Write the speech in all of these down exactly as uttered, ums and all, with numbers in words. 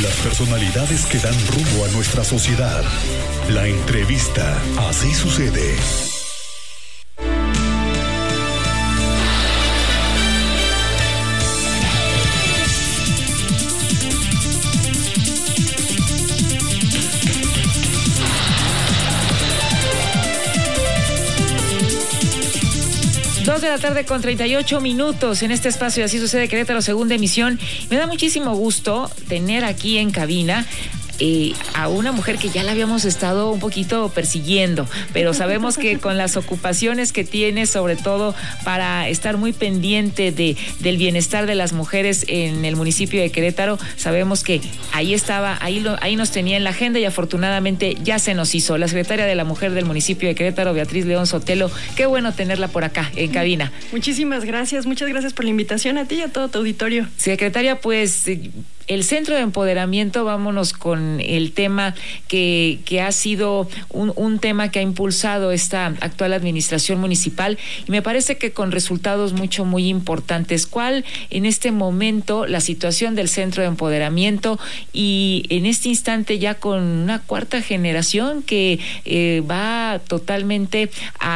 Las personalidades que dan rumbo a nuestra sociedad. La entrevista. Así sucede. Dos de la tarde con treinta y ocho minutos en este espacio de Así Sucede Querétaro, segunda emisión. Me da muchísimo gusto tener aquí en cabina Eh, a una mujer que ya la habíamos estado un poquito persiguiendo, pero sabemos que con las ocupaciones que tiene, sobre todo para estar muy pendiente de, del bienestar de las mujeres en el municipio de Querétaro, sabemos que ahí estaba, ahí, lo, ahí nos tenía en la agenda y afortunadamente ya se nos hizo. La secretaria de la Mujer del municipio de Querétaro, Beatriz León Sotelo, qué bueno tenerla por acá en cabina. Muchísimas gracias, muchas gracias por la invitación a ti y a todo tu auditorio. Secretaria, pues el Centro de Empoderamiento, vámonos con el tema que, que ha sido un, un tema que ha impulsado esta actual administración municipal y me parece que con resultados mucho, muy importantes. ¿Cuál en este momento la situación del Centro de Empoderamiento y en este instante ya con una cuarta generación que eh, va totalmente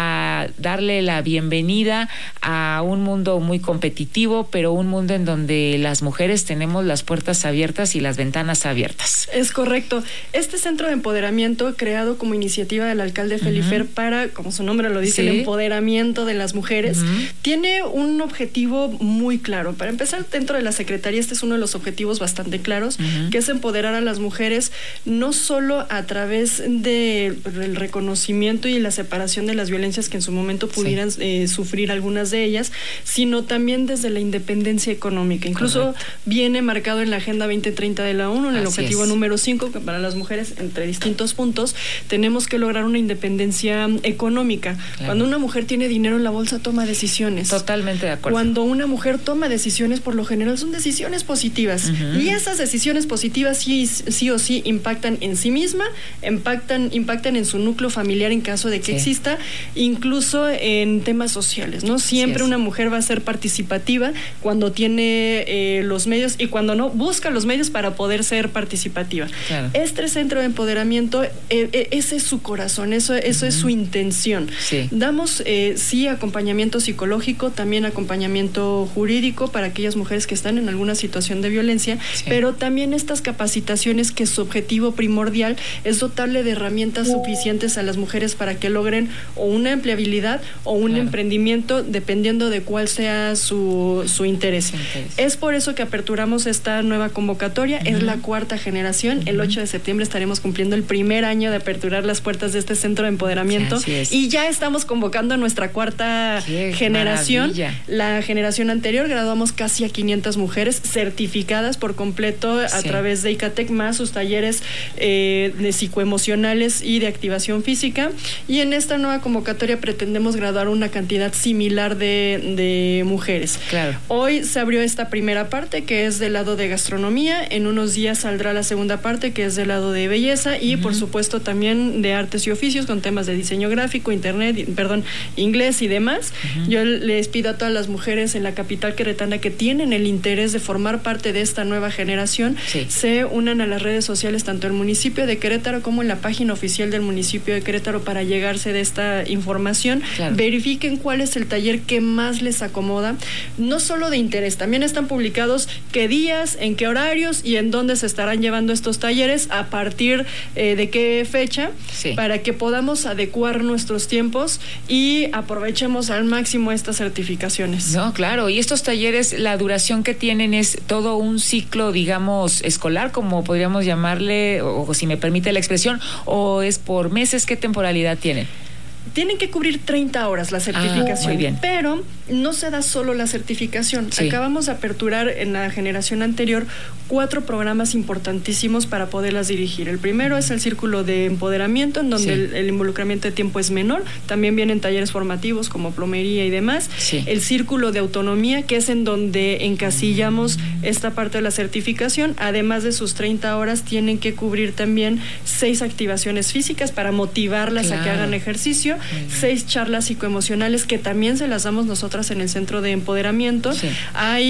a darle la bienvenida a un mundo muy competitivo, pero un mundo en donde las mujeres tenemos las puertas abiertas y las ventanas abiertas? Es correcto. Este Centro de Empoderamiento, creado como iniciativa del alcalde Felifer uh-huh. para, como su nombre lo dice, ¿sí? el empoderamiento de las mujeres, uh-huh. tiene un objetivo muy claro. Para empezar, dentro de la Secretaría, este es uno de los objetivos bastante claros, uh-huh. que es empoderar a las mujeres, no solo a través del reconocimiento y la separación de las violencias que en su momento pudieran sí. eh, sufrir algunas de ellas, sino también desde la independencia económica. Incluso Correcto. Viene marcado en la Agenda veinte treinta de la ONU, en el Así objetivo es. número cinco, que para las mujeres, entre distintos puntos, tenemos que lograr una independencia económica. Claro. Cuando una mujer tiene dinero en la bolsa, toma decisiones. Totalmente de acuerdo. Cuando una mujer toma decisiones, por lo general son decisiones positivas. Uh-huh. Y esas decisiones positivas sí, sí o sí impactan en sí misma, impactan, impactan en su núcleo familiar en caso de que sí. exista, incluso en temas sociales, ¿no? Siempre una mujer va a ser participativa cuando tiene eh, los medios y cuando no, busca los medios para poder ser participativa. Claro. Este Centro de Empoderamiento, eh, eh, ese es su corazón, eso, eso uh-huh. es su intención. Sí. Damos, eh, sí, acompañamiento psicológico, también acompañamiento jurídico para aquellas mujeres que están en alguna situación de violencia, sí. pero también estas capacitaciones que su objetivo primordial es dotarle de herramientas uh. suficientes a las mujeres para que logren o una empleabilidad o un claro. emprendimiento, dependiendo de cuál sea su, su interés. interés. Es por eso que aperturamos esta nueva convocatoria, uh-huh. es la cuarta generación, uh-huh. el ocho de septiembre estaremos cumpliendo el primer año de aperturar las puertas de este Centro de Empoderamiento sí, y ya estamos convocando a nuestra cuarta Qué generación. Maravilla. La generación anterior graduamos casi a quinientas mujeres certificadas por completo a sí. través de ICATEC, más sus talleres eh, de psicoemocionales y de activación física, y en esta nueva convocatoria pretendemos graduar una cantidad similar de, de mujeres. Claro. Hoy se abrió esta primera parte que es del lado de gastronomía, en unos días saldrá la segunda parte que es del lado de belleza y uh-huh. por supuesto también de artes y oficios con temas de diseño gráfico, internet, perdón, inglés y demás. Uh-huh. Yo les pido a todas las mujeres en la capital queretana que tienen el interés de formar parte de esta nueva generación, sí. se unan a las redes sociales tanto en el municipio de Querétaro como en la página oficial del municipio de Querétaro para llegarse de esta información, claro. verifiquen cuál es el taller que más les acomoda, no solo de interés, también están publicados qué días, en qué horarios y en dónde se estarán llevando estos talleres, a partir eh, de qué fecha, sí. para que podamos adecuar nuestros tiempos y aprovechemos al máximo estas certificaciones. No, claro, y estos talleres, la duración que tienen es todo un ciclo, digamos, escolar, como podríamos llamarle, o, o si me permite la expresión, o es por meses. ¿Qué temporalidad tienen? Tienen que cubrir treinta horas la certificación, ah, muy bien. Pero no se da solo la certificación. Sí. Acabamos de aperturar en la generación anterior cuatro programas importantísimos para poderlas dirigir. El primero es el Círculo de Empoderamiento, en donde sí. el, el involucramiento de tiempo es menor. También vienen talleres formativos como plomería y demás. Sí. El Círculo de Autonomía, que es en donde encasillamos esta parte de la certificación. Además de sus treinta horas, tienen que cubrir también seis activaciones físicas para motivarlas claro. a que hagan ejercicio. Seis charlas psicoemocionales que también se las damos nosotras en el Centro de Empoderamiento. Sí. Hay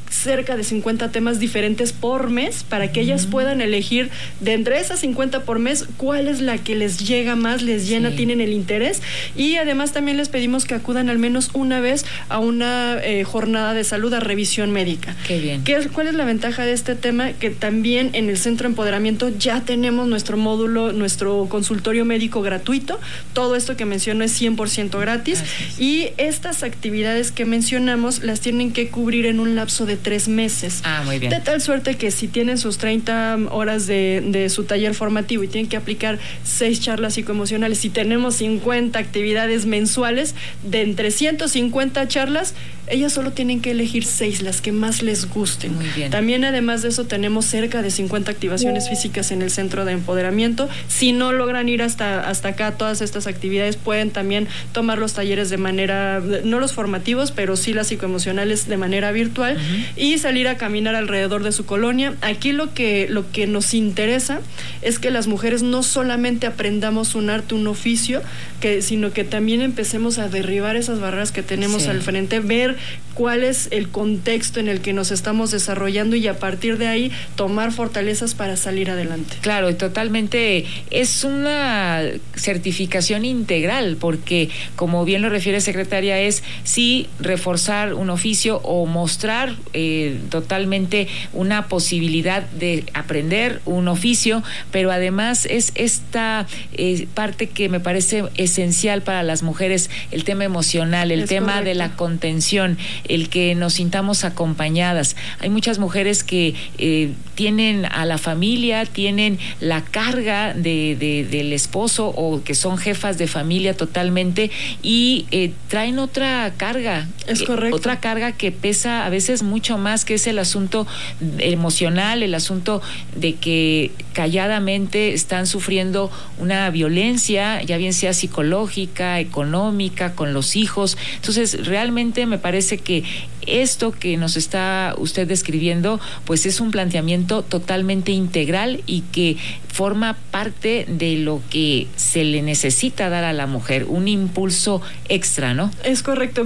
cerca de cincuenta temas diferentes por mes para que ellas puedan elegir de entre esas cincuenta por mes cuál es la que les llega más, les llena, sí. tienen el interés, y además también les pedimos que acudan al menos una vez a una eh, jornada de salud, a revisión médica. Qué bien. ¿Qué es, ¿Cuál es la ventaja de este tema? Que también en el Centro de Empoderamiento ya tenemos nuestro módulo, nuestro consultorio médico gratuito. Todo esto que menciono es cien por ciento gratis. Gracias. Y estas actividades que mencionamos las tienen que cubrir en un lapso de tres meses. Ah, muy bien. De tal suerte que si tienen sus treinta horas de, de su taller formativo y tienen que aplicar seis charlas psicoemocionales, y tenemos cincuenta actividades mensuales de entre ciento cincuenta charlas, ellas solo tienen que elegir seis, las que más les gusten. Muy bien. También, además de eso, tenemos cerca de cincuenta activaciones físicas en el Centro de Empoderamiento. Si no logran ir hasta, hasta acá, todas estas actividades, pueden también tomar los talleres de manera, no los formativos, pero sí las psicoemocionales de manera virtual, uh-huh. y salir a caminar alrededor de su colonia. Aquí lo que, lo que nos interesa es que las mujeres no solamente aprendamos un arte, un oficio, que, sino que también empecemos a derribar esas barreras que tenemos sí. al frente, ver cuál es el contexto en el que nos estamos desarrollando y a partir de ahí tomar fortalezas para salir adelante. Claro, y totalmente es una certificación integral, porque como bien lo refiere secretaria, es sí reforzar un oficio o mostrar eh, totalmente una posibilidad de aprender un oficio, pero además es esta eh, parte que me parece esencial para las mujeres, el tema emocional, el es tema correcto. De la contención, el que nos sintamos acompañadas. Hay muchas mujeres que eh, tienen a la familia, tienen la carga de, de, del esposo o que son jefas de familia totalmente y eh, traen otra carga. Es correcto. Eh, otra carga que pesa a veces mucho más, que es el asunto emocional, el asunto de que calladamente están sufriendo una violencia, ya bien sea psicológica, económica, con los hijos. Entonces, realmente me parece que esto que nos está usted describiendo, pues es un planteamiento totalmente integral y que forma parte de lo que se le necesita dar a la mujer, un impulso extra, ¿no? Es correcto.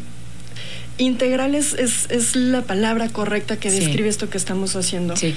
Integral es, es, es la palabra correcta que describe sí. esto que estamos haciendo. Sí.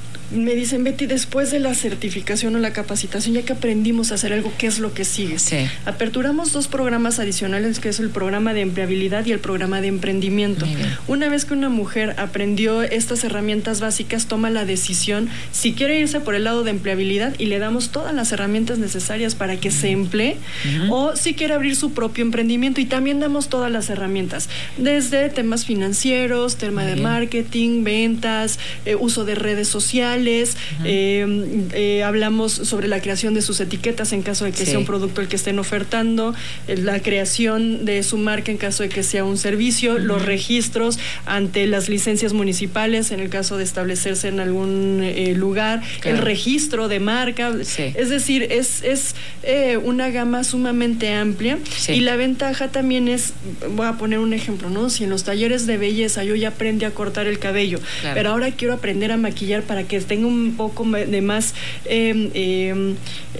Me dicen, Betty, después de la certificación o la capacitación, ya que aprendimos a hacer algo, ¿qué es lo que sigue? Sí. Aperturamos dos programas adicionales, que es el programa de empleabilidad y el programa de emprendimiento. Una vez que una mujer aprendió estas herramientas básicas, toma la decisión si quiere irse por el lado de empleabilidad y le damos todas las herramientas necesarias para que se emplee, uh-huh. o si quiere abrir su propio emprendimiento, y también damos todas las herramientas, desde temas financieros, tema de marketing, ventas, eh, uso de redes sociales. Uh-huh. eh, eh, hablamos sobre la creación de sus etiquetas en caso de que sí. sea un producto el que estén ofertando, eh, la creación de su marca en caso de que sea un servicio, uh-huh. los registros ante las licencias municipales en el caso de establecerse en algún eh, lugar, claro. el registro de marca, sí. es decir, es, es eh, una gama sumamente amplia, sí. y la ventaja también es, voy a poner un ejemplo, ¿no? Si en los talleres de belleza yo ya aprendí a cortar el cabello, claro. pero ahora quiero aprender a maquillar para que tenga un poco de más eh, eh,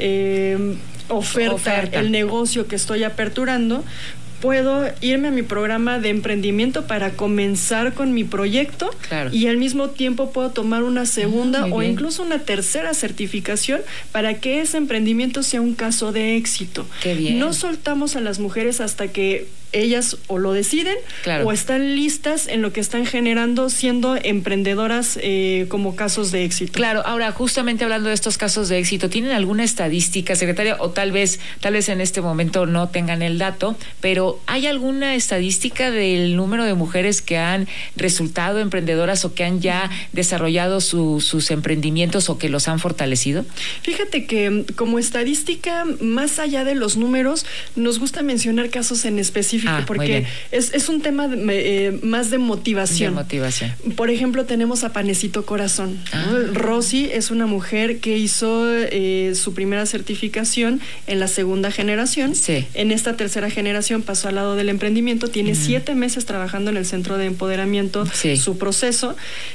eh, oferta, oferta, el negocio que estoy aperturando, puedo irme a mi programa de emprendimiento para comenzar con mi proyecto, claro. y al mismo tiempo puedo tomar una segunda ah, o bien. incluso una tercera certificación para que ese emprendimiento sea un caso de éxito. Qué bien. No soltamos a las mujeres hasta que ellas o lo deciden, claro. o están listas en lo que están generando, siendo emprendedoras eh, como casos de éxito. Claro, ahora justamente hablando de estos casos de éxito, ¿tienen alguna estadística, secretaria? O tal vez, tal vez en este momento no tengan el dato, pero ¿hay alguna estadística del número de mujeres que han resultado emprendedoras o que han ya desarrollado su, sus emprendimientos o que los han fortalecido? Fíjate que como estadística, más allá de los números, nos gusta mencionar casos en específico. Ah, porque es, es un tema de, eh, más de motivación. De motivación. Por ejemplo, tenemos a Panecito Corazón. Ah. ¿no? Rosy es una mujer que hizo eh, su primera certificación en la segunda generación. Sí. En esta tercera generación pasó al lado del emprendimiento. Tiene uh-huh. siete meses trabajando en el Centro de Empoderamiento, sí. su proceso.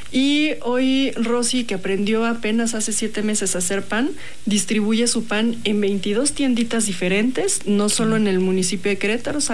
Y hoy Rosy, que aprendió apenas hace siete meses a hacer pan, distribuye su pan en veintidós tienditas diferentes, no solo uh-huh. en el municipio de Querétaro, sale también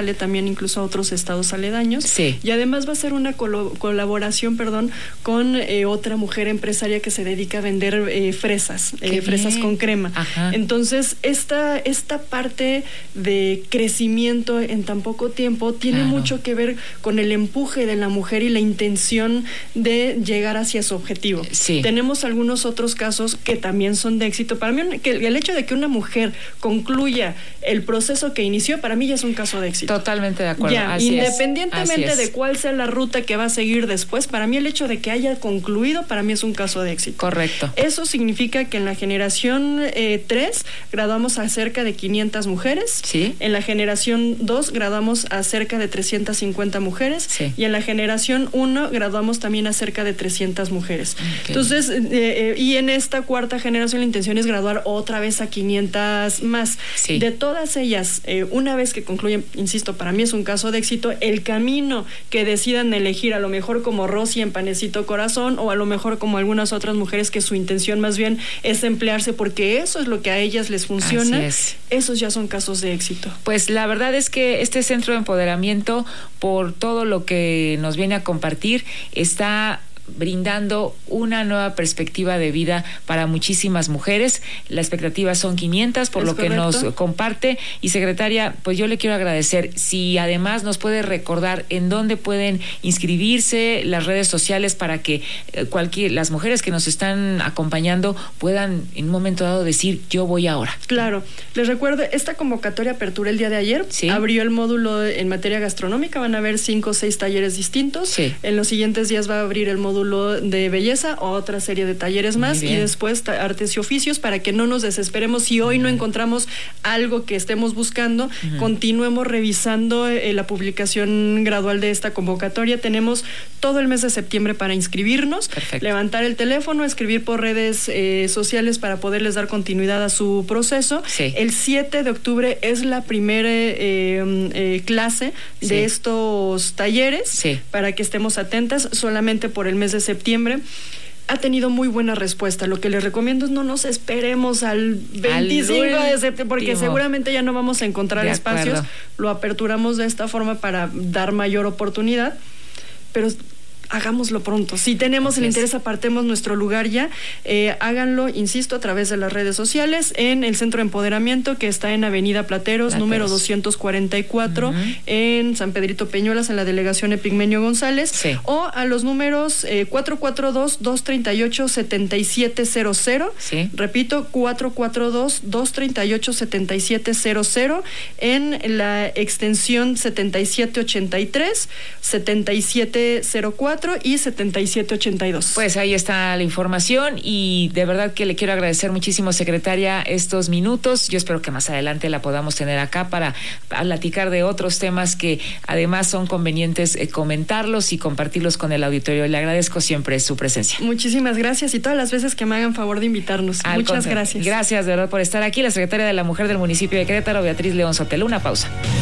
también incluso a otros estados aledaños. Sí. Y además va a ser una colo- colaboración, perdón, con eh, otra mujer empresaria que se dedica a vender eh, fresas, eh, fresas con crema. Ajá. Entonces, esta, esta parte de crecimiento en tan poco tiempo tiene claro. mucho que ver con el empuje de la mujer y la intención de llegar hacia su objetivo. Sí. Tenemos algunos otros casos que también son de éxito. Para mí, que el hecho de que una mujer concluya el proceso que inició, para mí ya es un caso de éxito. Totalmente de acuerdo. Ya, Así independientemente es. Así es. de cuál sea la ruta que va a seguir después, para mí el hecho de que haya concluido, para mí es un caso de éxito. Correcto. Eso significa que en la generación eh, tres graduamos a cerca de quinientas mujeres. Sí. En la generación dos graduamos a cerca de trescientas cincuenta mujeres. Sí. Y en la generación uno graduamos también a cerca de trescientas mujeres. Okay. Entonces, eh, eh, y en esta cuarta generación la intención es graduar otra vez a quinientas más. Sí. De todas ellas, eh, una vez que concluyen, insisto, para mí es un caso de éxito, el camino que decidan elegir, a lo mejor como Rosy en Panecito Corazón, o a lo mejor como algunas otras mujeres que su intención más bien es emplearse porque eso es lo que a ellas les funciona, Así es. Esos ya son casos de éxito. Pues la verdad es que este centro de empoderamiento, por todo lo que nos viene a compartir, está brindando una nueva perspectiva de vida para muchísimas mujeres. La expectativa son quinientas, por ¿Es lo correcto? que nos comparte. Y secretaria, pues yo le quiero agradecer. Si además nos puede recordar en dónde pueden inscribirse, las redes sociales, para que eh, cualquier las mujeres que nos están acompañando puedan en un momento dado decir, yo voy ahora. Claro. Les recuerdo, esta convocatoria apertura el día de ayer. Sí. Abrió el módulo en materia gastronómica. Van a haber cinco o seis talleres distintos. Sí. En los siguientes días va a abrir el módulo de belleza o otra serie de talleres Muy más, bien. y después ta- artes y oficios, para que no nos desesperemos si hoy no encontramos algo que estemos buscando. Uh-huh. Continuemos revisando eh, la publicación gradual de esta convocatoria. Tenemos todo el mes de septiembre para inscribirnos. Perfecto. Levantar el teléfono, escribir por redes eh, sociales para poderles dar continuidad a su proceso. Sí. El siete de octubre es la primera eh, eh, clase Sí. de estos talleres. Sí. Para que estemos atentas. Solamente por el mes de septiembre ha tenido muy buena respuesta. Lo que les recomiendo es no nos esperemos al veinticinco de septiembre, porque seguramente ya no vamos a encontrar de espacios. acuerdo. Lo aperturamos de esta forma para dar mayor oportunidad, pero hagámoslo pronto. Si tenemos Así el interés, es. apartemos nuestro lugar ya. Eh, háganlo, insisto, a través de las redes sociales, en el Centro de Empoderamiento, que está en Avenida Plateros, Plateros. número doscientos cuarenta y cuatro, uh-huh. en San Pedrito Peñuelas, en la delegación Epigmenio González, sí. o a los números eh, cuatro cuatro dos, dos tres ocho, siete siete cero cero. Sí. Repito, cuatro cuatro dos, dos tres ocho, siete siete cero cero, en la extensión setenta y siete ochenta y tres, setenta y siete cero cuatro y setenta y siete ochenta y dos. Pues ahí está la información, y de verdad que le quiero agradecer muchísimo, secretaria, estos minutos. Yo espero que más adelante la podamos tener acá para platicar de otros temas que además son convenientes eh, comentarlos y compartirlos con el auditorio. Le agradezco siempre su presencia. Muchísimas gracias, y todas las veces que me hagan favor de invitarnos. Al Muchas contrario. gracias. Gracias de verdad por estar aquí. La secretaria de la Mujer del municipio de Querétaro, Beatriz León Sotelo. Una pausa.